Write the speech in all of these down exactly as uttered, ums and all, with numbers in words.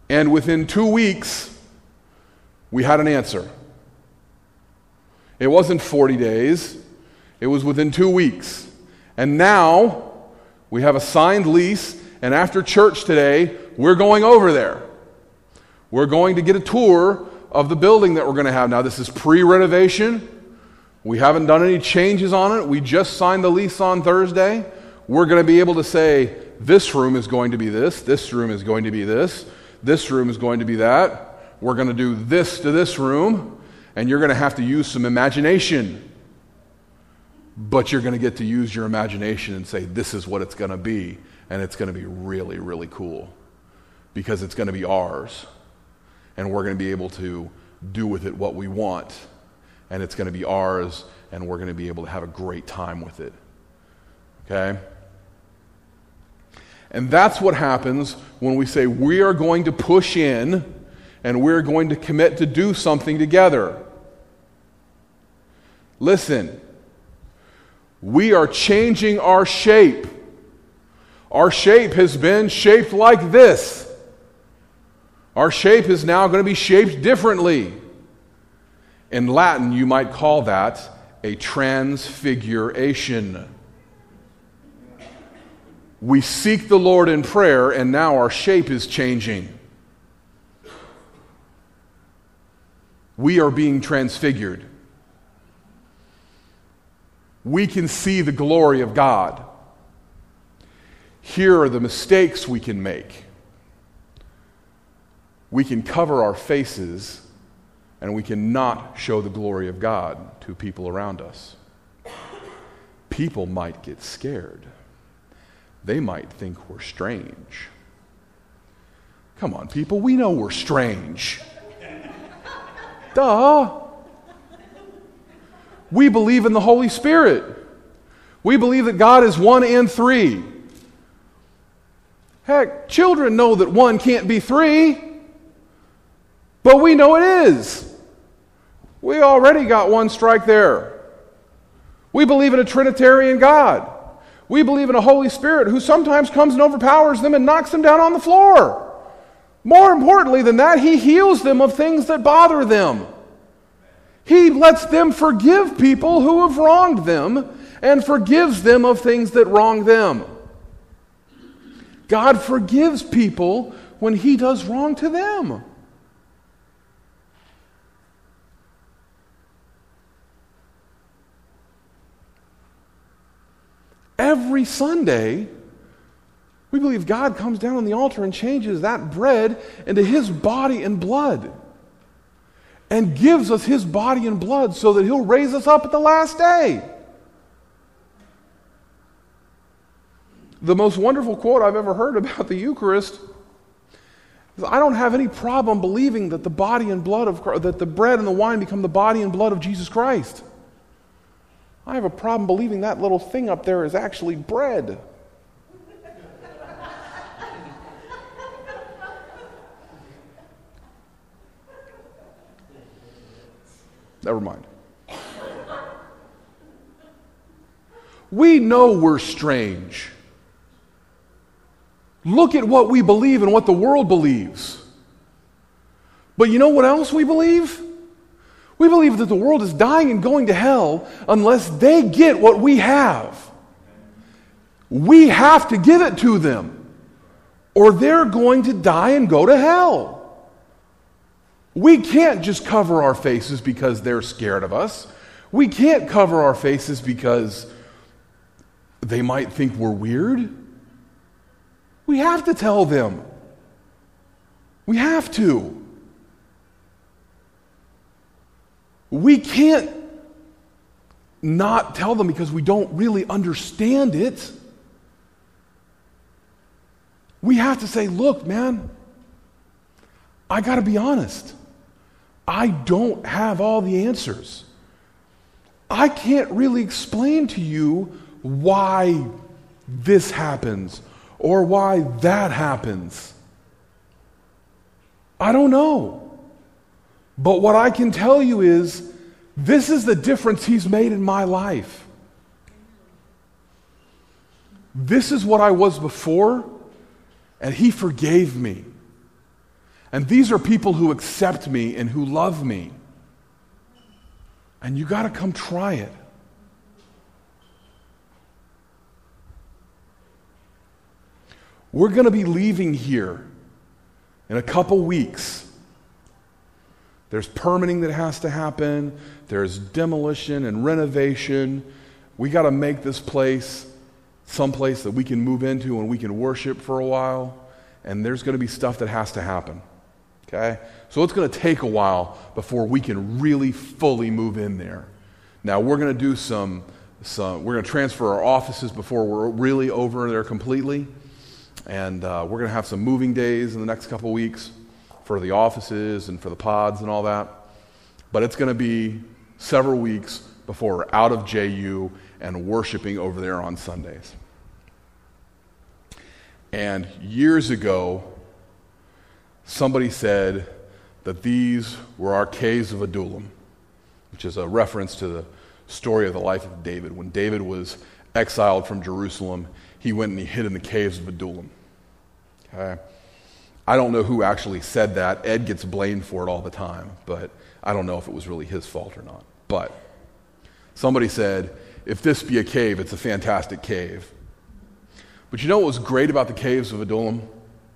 And within two weeks, we had an answer. It wasn't forty days. It was within two weeks. And now, we have a signed lease, and after church today, we're going over there. We're going to get a tour of the building that we're going to have. Now, this is pre-renovation. We haven't done any changes on it. We just signed the lease on Thursday. We're going to be able to say, this room is going to be this, this room is going to be this, this room is going to be that. We're going to do this to this room, and you're going to have to use some imagination. But you're going to get to use your imagination and say, this is what it's going to be, and it's going to be really, really cool because it's going to be ours, and we're going to be able to do with it what we want, and it's going to be ours, and we're going to be able to have a great time with it. Okay? And that's what happens when we say we are going to push in and we're going to commit to do something together. Listen, we are changing our shape. Our shape has been shaped like this. Our shape is now going to be shaped differently. In Latin, you might call that a transfiguration. We seek the Lord in prayer, and now our shape is changing. We are being transfigured. We can see the glory of God. Here are the mistakes we can make. We can cover our faces, and we cannot show the glory of God to people around us. People might get scared. They might think we're strange. Come on, people, we know we're strange. Duh. We believe in the Holy Spirit. We believe that God is one and three. Heck, children know that one can't be three, but we know it is. We already got one strike there. We believe in a Trinitarian God. We believe in a Holy Spirit who sometimes comes and overpowers them and knocks them down on the floor. More importantly than that, He heals them of things that bother them. He lets them forgive people who have wronged them and forgives them of things that wrong them. God forgives people when He does wrong to them. Every Sunday, we believe God comes down on the altar and changes that bread into His body and blood and gives us His body and blood so that He'll raise us up at the last day. The most wonderful quote I've ever heard about the Eucharist is, I don't have any problem believing that the body and blood of Christ, that the bread and the wine become the body and blood of Jesus Christ. I have a problem believing that little thing up there is actually bread. Never mind. We know we're strange. Look at what we believe and what the world believes. But you know what else we believe? We believe that the world is dying and going to hell unless they get what we have. We have to give it to them, or they're going to die and go to hell. We can't just cover our faces because they're scared of us. We can't cover our faces because they might think we're weird. We have to tell them. We have to. We can't not tell them because we don't really understand it. We have to say, look, man, I got to be honest. I don't have all the answers. I can't really explain to you why this happens or why that happens. I don't know. But what I can tell you is, this is the difference He's made in my life. This is what I was before, and He forgave me. And these are people who accept me and who love me. And you got to come try it. We're going to be leaving here in a couple weeks. There's permitting that has to happen. There's demolition and renovation. We got to make this place someplace that we can move into and we can worship for a while. And there's going to be stuff that has to happen. Okay? So it's going to take a while before we can really fully move in there. Now we're going to do some, some we're going to transfer our offices before we're really over there completely. And uh, we're going to have some moving days in the next couple weeks for the offices and for the pods and all that. But it's going to be several weeks before we're out of J U and worshiping over there on Sundays. And years ago, somebody said that these were our caves of Adullam, which is a reference to the story of the life of David. When David was exiled from Jerusalem, he went and he hid in the caves of Adullam. Okay? I don't know who actually said that. Ed gets blamed for it all the time, but I don't know if it was really his fault or not. But somebody said, if this be a cave, it's a fantastic cave. But you know what was great about the caves of Adullam?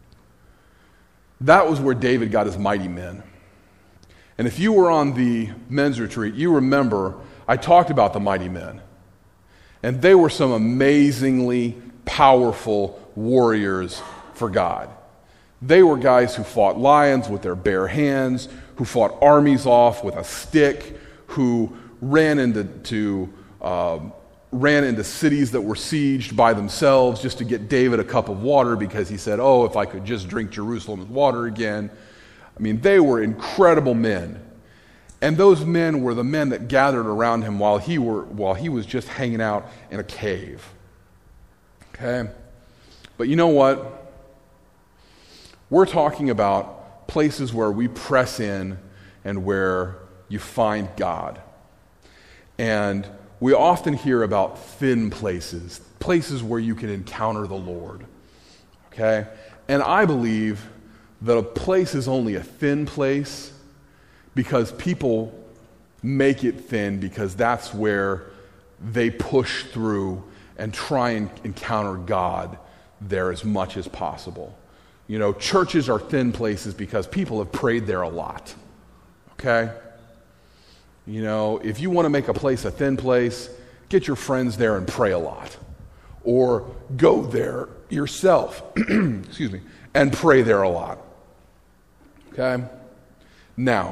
That was where David got his mighty men. And if you were on the men's retreat, you remember I talked about the mighty men. And they were some amazingly powerful warriors for God. They were guys who fought lions with their bare hands, who fought armies off with a stick, who ran into to, uh, ran into cities that were sieged by themselves just to get David a cup of water because he said, oh, if I could just drink Jerusalem's water again. I mean, they were incredible men. And those men were the men that gathered around him while he were while he was just hanging out in a cave. Okay? But you know what? We're talking about places where we press in and where you find God. And we often hear about thin places, places where you can encounter the Lord. Okay? And I believe that a place is only a thin place because people make it thin because that's where they push through and try and encounter God there as much as possible. You know, churches are thin places because people have prayed there a lot. Okay? You know, if you want to make a place a thin place, get your friends there and pray a lot. Or go there yourself, excuse me, and pray there a lot. Okay? Now,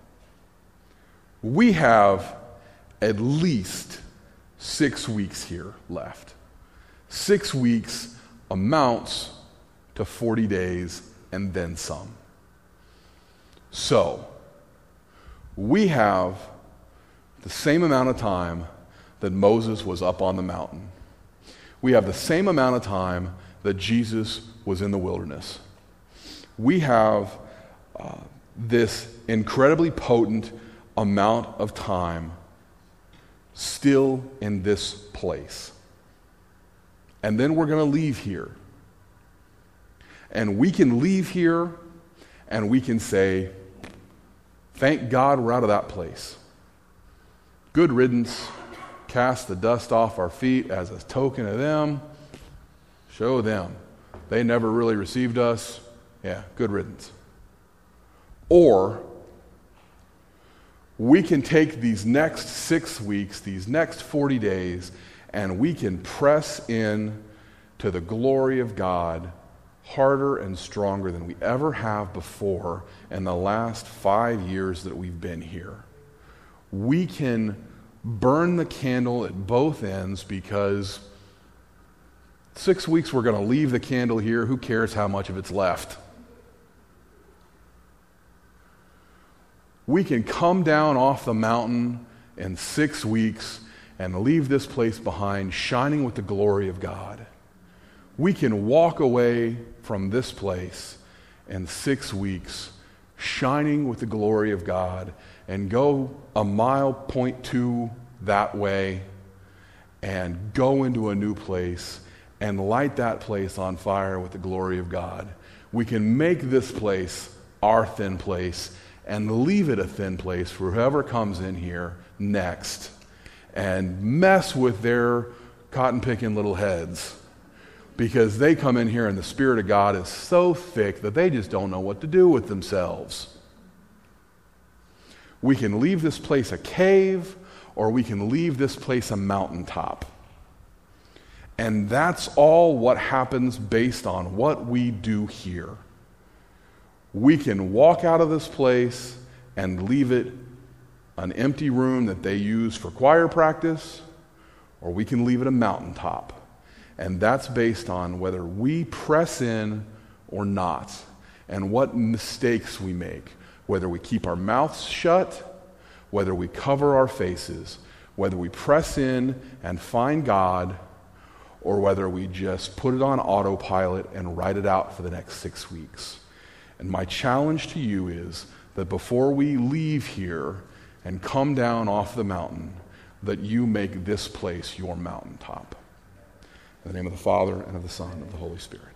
we have at least six weeks here left. Six weeks amounts to forty days and then some. So, we have the same amount of time that Moses was up on the mountain. We have the same amount of time that Jesus was in the wilderness. We have uh, this incredibly potent amount of time still in this place. And then we're going to leave here. And we can leave here and we can say, thank God we're out of that place. Good riddance. Cast the dust off our feet as a token of them. Show them. They never really received us. Yeah, good riddance. Or we can take these next six weeks, these next forty days, and we can press in to the glory of God harder and stronger than we ever have before in the last five years that we've been here. We can burn the candle at both ends because six weeks we're going to leave the candle here. Who cares how much of it's left? We can come down off the mountain in six weeks and leave this place behind shining with the glory of God. We can walk away from this place in six weeks shining with the glory of God and go a mile, point two that way and go into a new place and light that place on fire with the glory of God. We can make this place our thin place and leave it a thin place for whoever comes in here next and mess with their cotton-picking little heads, because they come in here and the Spirit of God is so thick that they just don't know what to do with themselves. We can leave this place a cave, or we can leave this place a mountaintop. And that's all what happens based on what we do here. We can walk out of this place and leave it an empty room that they use for choir practice, or we can leave it a mountaintop. And that's based on whether we press in or not, and what mistakes we make, whether we keep our mouths shut, whether we cover our faces, whether we press in and find God, or whether we just put it on autopilot and write it out for the next six weeks. And my challenge to you is that before we leave here and come down off the mountain, that you make this place your mountaintop. In the name of the Father, and of the Son, and of the Holy Spirit.